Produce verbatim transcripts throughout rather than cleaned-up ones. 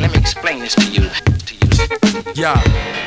let me explain this to you. To you. Yeah.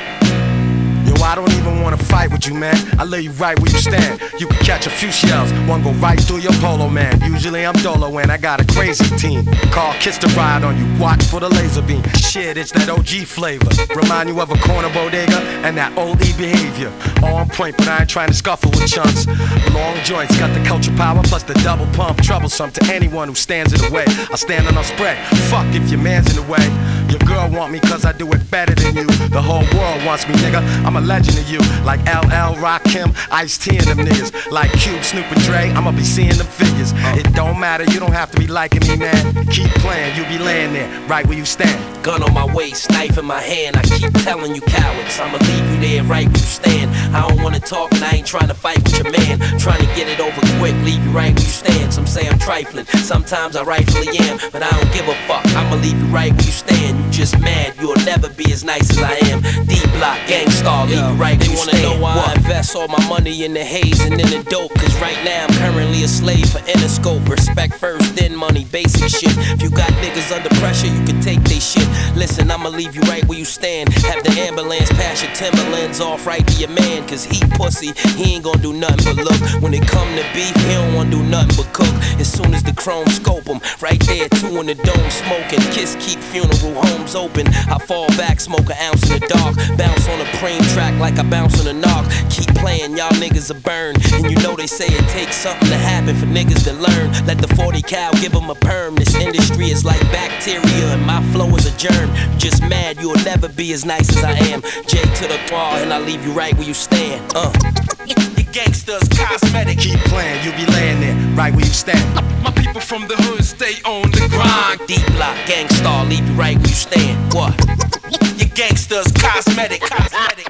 Yo, I don't even wanna fight with you, man. I lay you right where you stand. You can catch a few shells, one go right through your polo, man. Usually I'm dolo and I got a crazy team. Call Kiss to ride on you, watch for the laser beam. Shit, it's that O G flavor. Remind you of a corner bodega and that old E behavior. On point, but I ain't trying to scuffle with chumps. Long joints, got the culture power plus the double pump. Troublesome to anyone who stands in the way. I stand on a spread, fuck if your man's in the way. Your girl want me cause I do it better than you. The whole world wants me, nigga. I'm a legend to you. Like L L, Rakim, Ice-T and them niggas. Like Cube, Snoop and Dre, I'ma be seeing them figures. It don't matter, you don't have to be liking me, man. Keep playing, you be laying there, right where you stand. Gun on my waist, knife in my hand. I keep telling you cowards, I'ma leave you there right where you stand. I don't wanna talk and I ain't trying to fight with your man. Trying to get it over quick, leave you right where you stand. Some say I'm trifling, sometimes I rightfully am. But I don't give a fuck, I'ma leave you right where you stand. You just mad, you'll never be as nice as I am. D-Block, Gangstar, leave you right where you stand. They wanna know why what? I invest all my money in the haze and in the dope. Cause right now I'm currently a slave for Interscope. Respect first, then money, basic shit. If you got niggas under pressure, you can take they shit. Listen, I'ma leave you right where you stand. Have the ambulance pass your Timberlands off right to your man. Cause he pussy, he ain't gon' do nothing but look. When it come to beef, he don't wanna do nothing but cook. As soon as the chrome scope him, right there, two in the dome smoking. Kiss keep funeral homes open. I fall back, smoke an ounce in the dark. Bounce on a preem track like I bounce on a knock. Keep playing, y'all niggas are burned. And you know they say it takes something to happen for niggas to learn. Let the forty cal give them a perm. This industry is like bacteria and my flow is a germ. Just mad, you'll never be as nice as I am. J to the wall and I leave you right where you stand. Uh. Your gangsters cosmetic. Keep playing, you be laying there, right where you stand. My people from the hood stay on the grind. D-Block, Gangstar, leave you right where you stand. What? Your gangsters cosmetic. Cosmetic.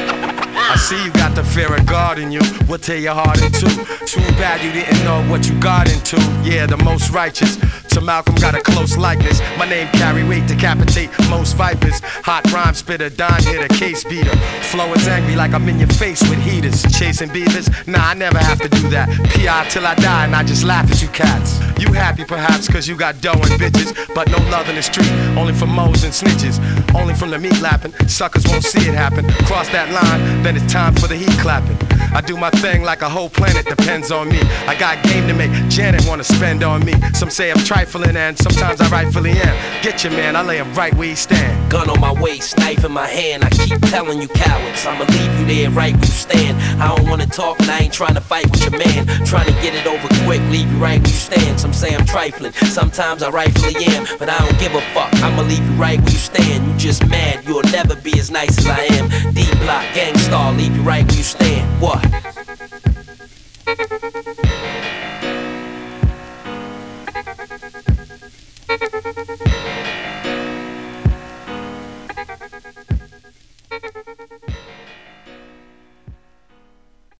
I see you got the fear of God in you. We'll tear your heart in two. Too bad you didn't know what you got into. Yeah, the most righteous. To Malcolm got a close likeness. My name carry weight, decapitate most vipers. Hot rhyme spitter, Don hitter, case beater. Flow is angry like I'm in your face with heaters. Chasing beavers? Nah, I never have to do that. P I till I die and I just laugh at you cats. You happy perhaps cause you got dough and bitches, but no love in the street, only for moles and snitches. Only from the meat lapping, suckers won't see it happen. Cross that line, then it's time for the heat clapping. I do my thing like a whole planet depends on me. I got game to make, Janet wanna spend on me. Some say I'm trifling and sometimes I rightfully am. Get your man, I lay him right where he stand. Gun on my waist, knife in my hand. I keep telling you cowards, I'ma leave you there right where you stand. I don't wanna talk and I ain't trying to fight with your man. Trying to get it over quick, leave you right where you stand. Some say I'm trifling, sometimes I rightfully am. But I don't give a fuck, I'ma leave you right where you stand. You just mad, you'll never be as nice as I am. D-Block, Gangstar, leave you right where you stand. What?